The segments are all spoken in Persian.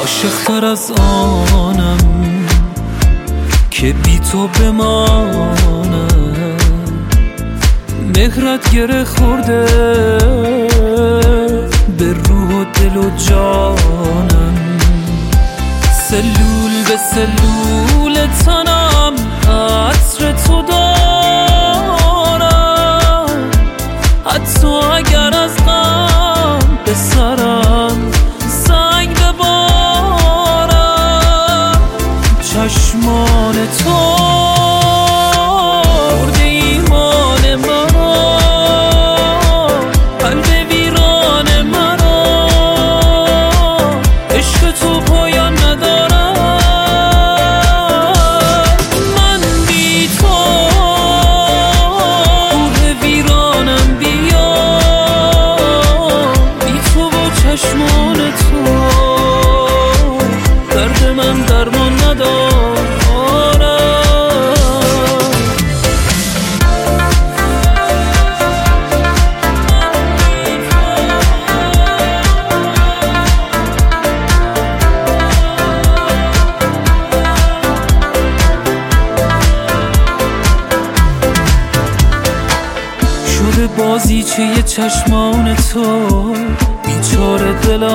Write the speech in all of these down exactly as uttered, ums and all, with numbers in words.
عاشق‌تر از آنم که بی تو بمانم، مهرت گره خورده به روح و دل و جانم، سلول به سلول تنم عطر تو دارم، حتی اگر از غم به سرم سنگ ببارم. چشمان تو برده ایمان مرا، قلب ویران مرا، عشق تو پایان ندارم. من بی تو روح ویرانم، بیا بی تو و چشمان تو درد من درمان ندارم. شده بازیچه چشمان تو بیچاره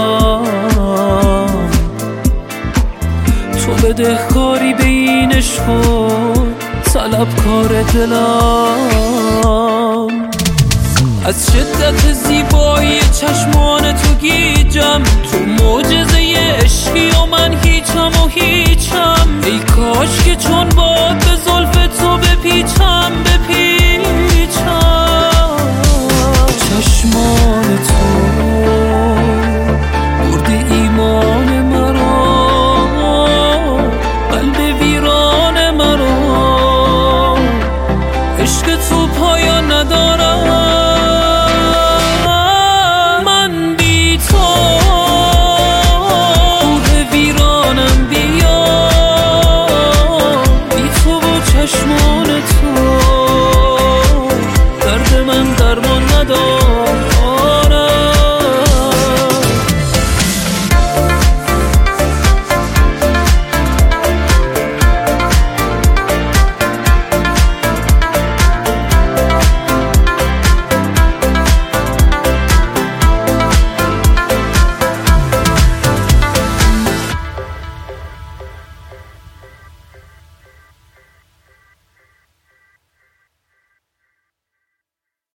دلم، تو بدهکاری به این عشق و طلبکار دلم. از شدت زیبایی چشمان تو گیر